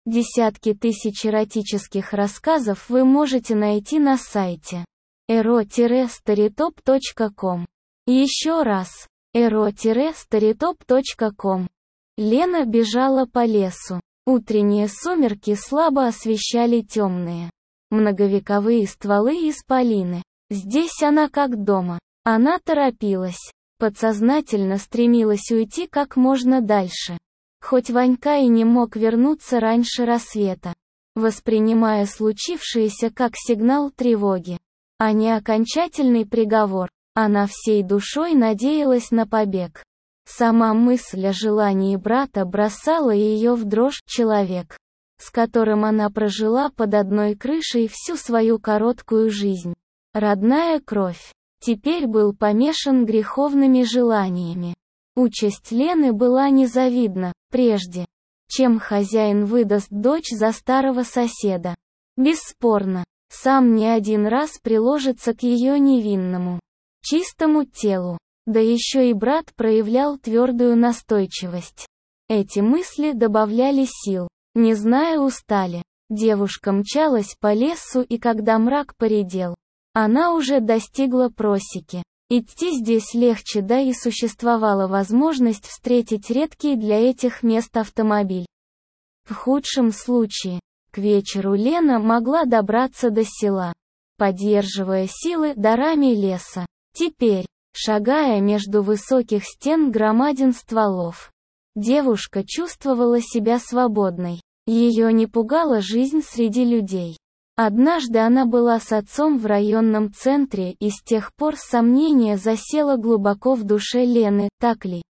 Десятки тысяч эротических рассказов вы можете найти на сайте ero-storytop.com. Еще раз, ero-storytop.com. Лена бежала по лесу. Утренние сумерки слабо освещали темные, многовековые стволы исполины. Здесь она как дома. Она торопилась, подсознательно стремилась уйти как можно дальше. Хоть Ванька и не мог вернуться раньше рассвета, воспринимая случившееся как сигнал тревоги, а не окончательный приговор, она всей душой надеялась на побег. Сама мысль о желании брата бросала ее в дрожь. Человек, с которым она прожила под одной крышей всю свою короткую жизнь, родная кровь, теперь был помешан греховными желаниями. Участь Лены была незавидна, прежде чем хозяин выдаст дочь за старого соседа. Бесспорно, сам не один раз приложится к ее невинному, чистому телу. Да еще и брат проявлял твердую настойчивость. Эти мысли добавляли сил. Не зная, устали. Девушка мчалась по лесу, и когда мрак поредел, она уже достигла просеки. Идти здесь легче, да и существовала возможность встретить редкий для этих мест автомобиль. В худшем случае, к вечеру Лена могла добраться до села, поддерживая силы дарами леса. Теперь, шагая между высоких стен громадин стволов, девушка чувствовала себя свободной. Ее не пугала жизнь среди людей. Однажды она была с отцом в районном центре, и с тех пор сомнение засело глубоко в душе Лены. Так ли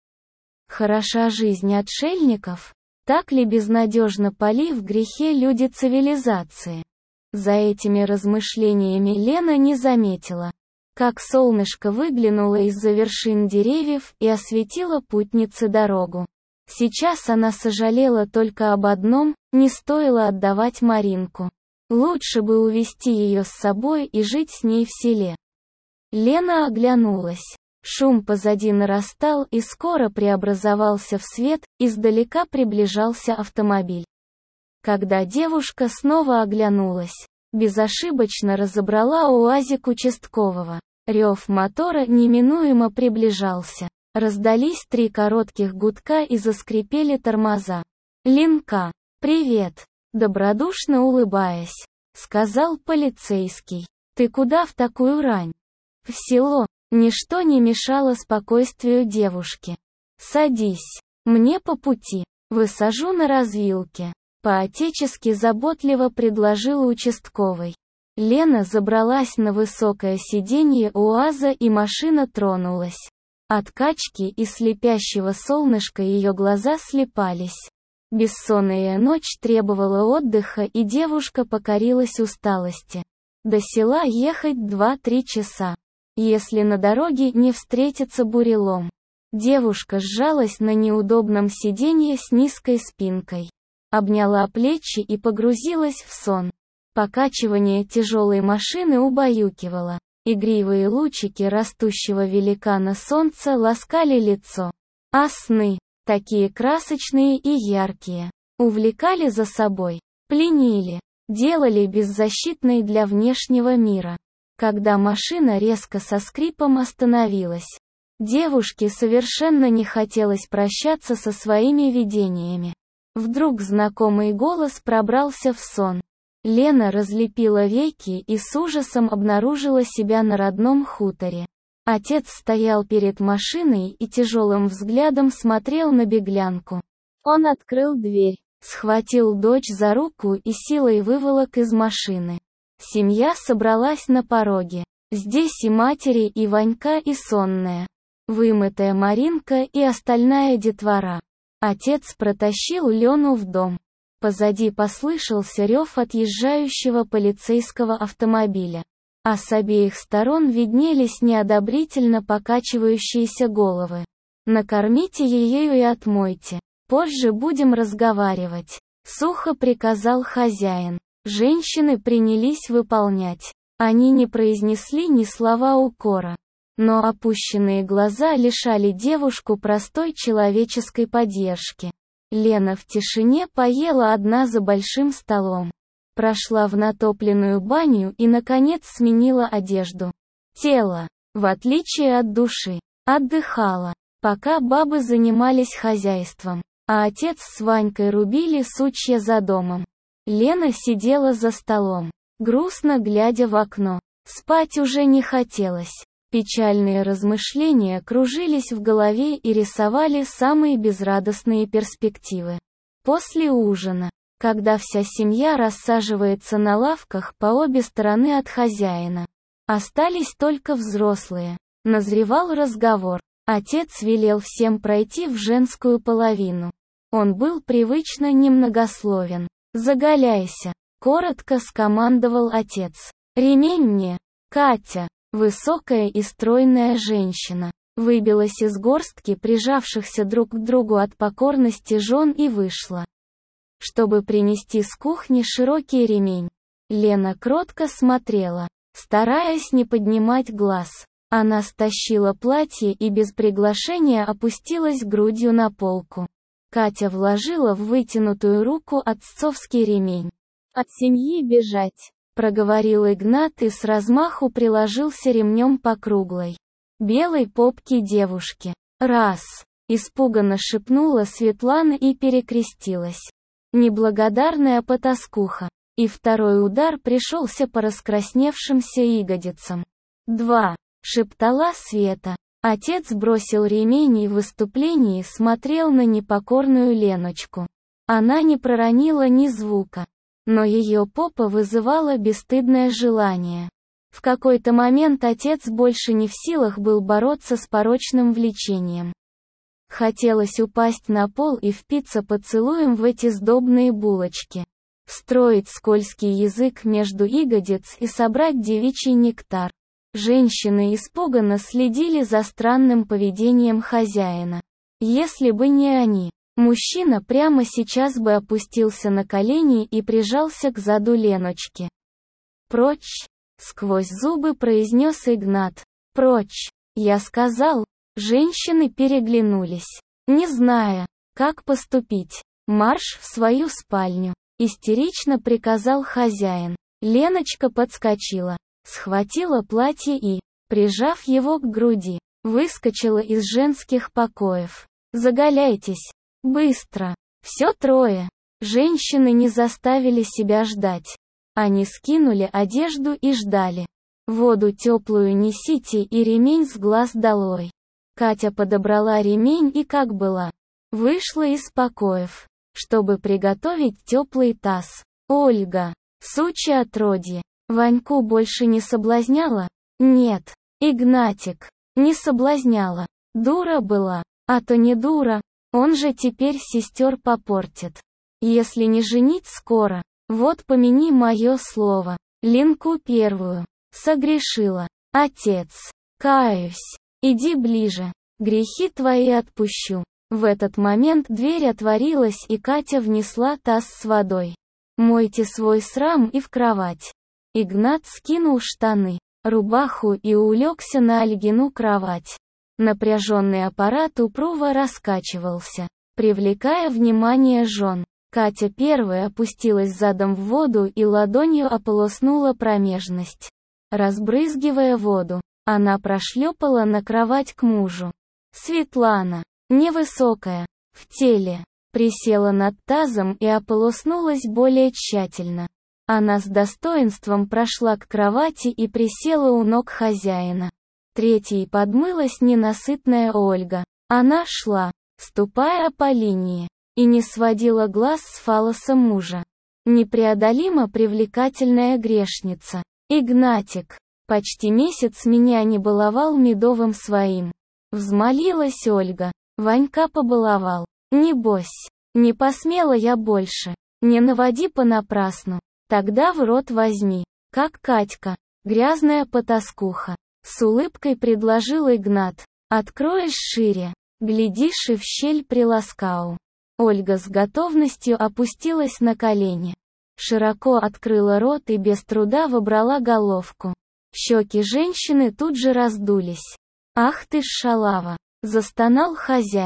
хороша жизнь отшельников? Так ли безнадежно пали в грехе люди цивилизации? За этими размышлениями Лена не заметила, как солнышко выглянуло из-за вершин деревьев и осветило путнице дорогу. Сейчас она сожалела только об одном: не стоило отдавать Маринку. Лучше бы увести ее с собой и жить с ней в селе. Лена оглянулась. Шум позади нарастал и скоро преобразовался в свет, издалека приближался автомобиль. Когда девушка снова оглянулась, безошибочно разобрала УАЗик участкового. Рев мотора неминуемо приближался. Раздались 3 коротких гудка и заскрипели тормоза. «Ленка, привет!» Добродушно улыбаясь, сказал полицейский. «Ты куда в такую рань?» «В село». Ничто не мешало спокойствию девушки. «Садись. Мне по пути. Высажу на развилке», — по-отечески заботливо предложил участковый. Лена забралась на высокое сиденье УАЗа, и машина тронулась. От качки и слепящего солнышка ее глаза слепались. Бессонная ночь требовала отдыха, и девушка покорилась усталости. До села ехать 2-3 часа. Если на дороге не встретится бурелом. Девушка сжалась на неудобном сиденье с низкой спинкой, обняла плечи и погрузилась в сон. Покачивание тяжелой машины убаюкивало. Игривые лучики растущего великана солнца ласкали лицо. А сны, такие красочные и яркие, увлекали за собой, пленили, делали беззащитной для внешнего мира. Когда машина резко со скрипом остановилась, девушке совершенно не хотелось прощаться со своими видениями. Вдруг знакомый голос пробрался в сон. Лена разлепила веки и с ужасом обнаружила себя на родном хуторе. Отец стоял перед машиной и тяжелым взглядом смотрел на беглянку. Он открыл дверь, схватил дочь за руку и силой выволок из машины. Семья собралась на пороге. Здесь и матери, и Ванька, и сонная, вымытая Маринка и остальная детвора. Отец протащил Лену в дом. Позади послышался рев отъезжающего полицейского автомобиля, а с обеих сторон виднелись неодобрительно покачивающиеся головы. «Накормите ее и отмойте. Позже будем разговаривать», — сухо приказал хозяин. Женщины принялись выполнять. Они не произнесли ни слова укора, но опущенные глаза лишали девушку простой человеческой поддержки. Лена в тишине поела одна за большим столом. Прошла в натопленную баню и, наконец, сменила одежду. Тело, в отличие от души, отдыхало, пока бабы занимались хозяйством, а отец с Ванькой рубили сучья за домом. Лена сидела за столом, грустно глядя в окно. Спать уже не хотелось. Печальные размышления кружились в голове и рисовали самые безрадостные перспективы. После ужина, когда вся семья рассаживается на лавках по обе стороны от хозяина, остались только взрослые, назревал разговор. Отец велел всем пройти в женскую половину. Он был привычно немногословен. «Заголяйся», — коротко скомандовал отец. «Ремень мне». Катя, высокая и стройная женщина, выбилась из горстки прижавшихся друг к другу от покорности жен и вышла, чтобы принести с кухни широкий ремень. Лена кротко смотрела, стараясь не поднимать глаз. Она стащила платье и без приглашения опустилась грудью на полку. Катя вложила в вытянутую руку отцовский ремень. «От семьи бежать», — проговорил Игнат и с размаху приложился ремнем по круглой, белой попке девушки. «Раз!» — испуганно шепнула Светлана и перекрестилась. Неблагодарная потаскуха. И второй удар пришелся по раскрасневшимся ягодицам. «Два!» — шептала Света. Отец бросил ремень и в выступлении смотрел на непокорную Леночку. Она не проронила ни звука, но ее попа вызывала бесстыдное желание. В какой-то момент отец больше не в силах был бороться с порочным влечением. Хотелось упасть на пол и впиться поцелуем в эти сдобные булочки, встроить скользкий язык между ягодиц и собрать девичий нектар. Женщины испуганно следили за странным поведением хозяина. Если бы не они, мужчина прямо сейчас бы опустился на колени и прижался к заду Леночки. «Прочь!» — сквозь зубы произнес Игнат. «Прочь!» — я сказал. Женщины переглянулись, не зная, как поступить. «Марш в свою спальню!» — истерично приказал хозяин. Леночка подскочила, схватила платье и, прижав его к груди, выскочила из женских покоев. «Заголяйтесь! Быстро!» Все трое. Женщины не заставили себя ждать. Они скинули одежду и ждали. «Воду теплую несите и ремень с глаз долой». Катя подобрала ремень и, как была, вышла из покоев, чтобы приготовить теплый таз. Ольга, сучье отродье, Ваньку больше не соблазняла? Нет. Игнатик, не соблазняла. Дура была, а то не дура, он же теперь сестер попортит. Если не женить скоро, вот помяни мое слово. Ленку первую согрешила. Отец, каюсь. Иди ближе, грехи твои отпущу. В этот момент дверь отворилась и Катя внесла таз с водой. Мойте свой срам и в кровать. Игнат скинул штаны, рубаху и улегся на Ольгину кровать. Напряженный аппарат упруго раскачивался, привлекая внимание жен. Катя первая опустилась задом в воду и ладонью ополоснула промежность. Разбрызгивая воду, она прошлепала на кровать к мужу. Светлана, невысокая, в теле, присела над тазом и ополоснулась более тщательно. Она с достоинством прошла к кровати и присела у ног хозяина. Третьей подмылась ненасытная Ольга. Она шла, ступая по линии, и не сводила глаз с фалоса мужа. Непреодолимо привлекательная грешница. Игнатик, почти месяц меня не баловал медовым своим. Взмолилась Ольга. Ванька побаловал. Небось, не посмела я больше. Не наводи понапрасну. Тогда в рот возьми. Как Катька, грязная потаскуха. С улыбкой предложил Игнат. Откроешь шире, глядишь и в щель приласкау. Ольга с готовностью опустилась на колени. Широко открыла рот и без труда вобрала головку. Щеки женщины тут же раздулись. «Ах ты ж шалава!» — застонал хозяин.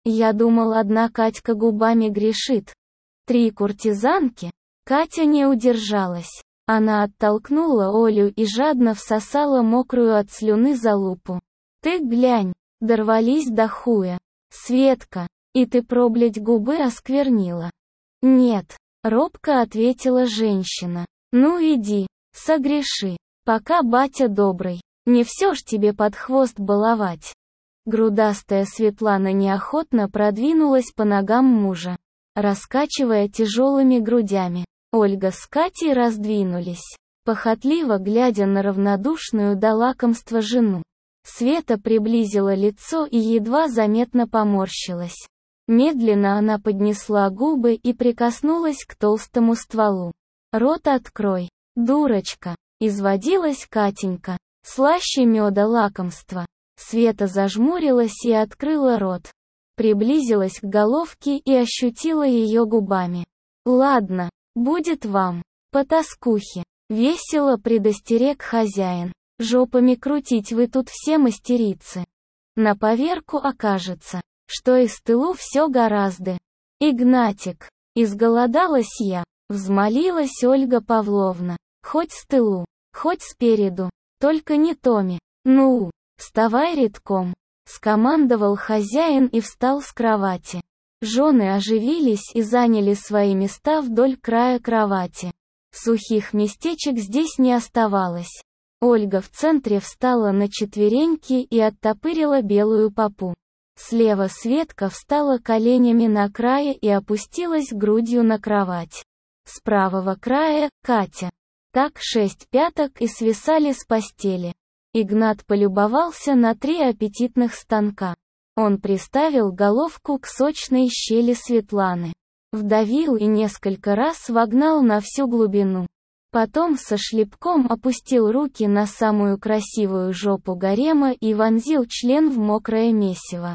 Я думал, одна Катька губами грешит. 3 куртизанки? Катя не удержалась. Она оттолкнула Олю и жадно всосала мокрую от слюны залупу. Ты глянь, дорвались до хуя. Светка, и ты проблядь губы осквернила. Нет, робко ответила женщина. Ну иди, согреши, пока батя добрый. Не все ж тебе под хвост баловать. Грудастая Светлана неохотно продвинулась по ногам мужа, раскачивая тяжелыми грудями. Ольга с Катей раздвинулись, похотливо глядя на равнодушную до лакомства жену. Света приблизила лицо и едва заметно поморщилась. Медленно она поднесла губы и прикоснулась к толстому стволу. «Рот открой, дурочка!» — изводилась Катенька. Слаще меда лакомства. Света зажмурилась и открыла рот. Приблизилась к головке и ощутила ее губами. «Ладно, будет вам, потаскухи!» — весело предостерег хозяин. «Жопами крутить вы тут все мастерицы. На поверку окажется, что из тылу все гораздо. Игнатик, изголодалась я!» — взмолилась Ольга Павловна. «Хоть с тылу, хоть спереду, только не Томи. Ну, вставай редком!» — скомандовал хозяин и встал с кровати. Жены оживились и заняли свои места вдоль края кровати. Сухих местечек здесь не оставалось. Ольга в центре встала на четвереньки и оттопырила белую попу. Слева Светка встала коленями на крае и опустилась грудью на кровать. С правого края — Катя. Так 6 пяток и свисали с постели. Игнат полюбовался на 3 аппетитных станка. Он приставил головку к сочной щели Светланы. Вдавил и несколько раз вогнал на всю глубину. Потом со шлепком опустил руки на самую красивую жопу гарема и вонзил член в мокрое месиво.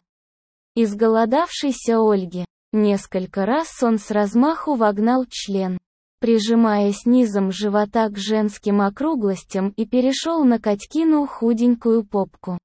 Изголодавшейся Ольге. Несколько раз он с размаху вогнал член, прижимаясь низом живота к женским округлостям, и перешел на Катькину худенькую попку.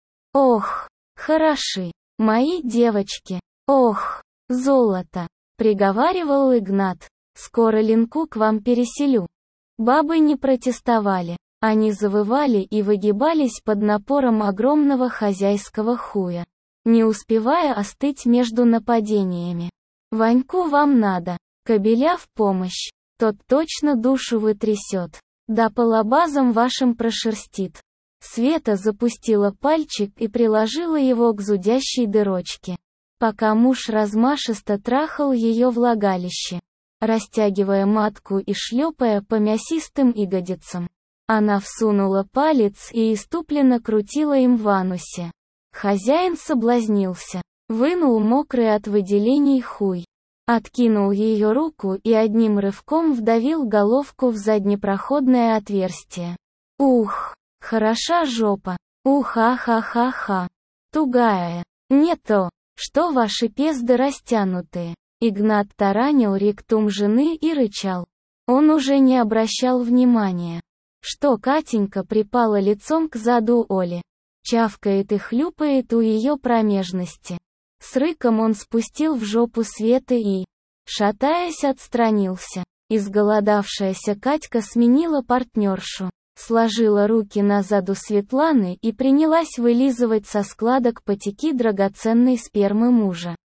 «Ох, хороши, мои девочки! Ох, золото!» — приговаривал Игнат. «Скоро Ленку к вам переселю». Бабы не протестовали. Они завывали и выгибались под напором огромного хозяйского хуя, не успевая остыть между нападениями. «Ваньку вам надо, кобеля в помощь, тот точно душу вытрясет, да по лабазам вашим прошерстит». Света запустила пальчик и приложила его к зудящей дырочке, пока муж размашисто трахал ее влагалище, растягивая матку и шлепая по мясистым ягодицам. Она всунула палец и иступленно крутила им в анусе. Хозяин соблазнился, вынул мокрый от выделений хуй, откинул ее руку и одним рывком вдавил головку в заднепроходное отверстие. «Ух, хороша жопа! Уха-ха-ха-ха! Тугая! Не то, что ваши пезды растянутые!» Игнат таранил ректум жены и рычал. Он уже не обращал внимания, что Катенька припала лицом к заду Оли, чавкает и хлюпает у ее промежности. С рыком он спустил в жопу Светы и, шатаясь, отстранился. Изголодавшаяся Катька сменила партнершу, сложила руки на заду Светланы и принялась вылизывать со складок потеки драгоценной спермы мужа.